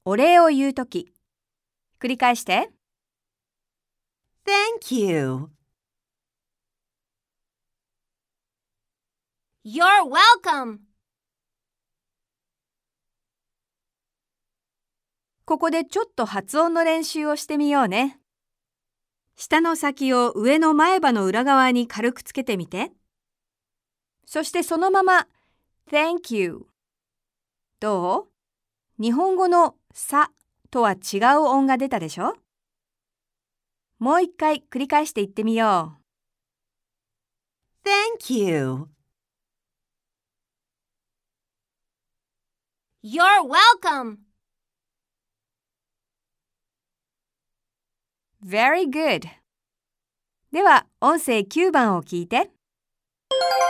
お礼を言うとき。繰り返して。 Thank you. You're welcome. ここでちょっと発音の練習をしてみようね。舌の先を上の前歯の裏側に軽くつけてみて。そしてそのまま Thank you。どう？日本語のさとは違う音が出たでしょ？もう一回繰り返して言ってみよう。Thank you. You're welcome. Very good. では音声9番を聞いて。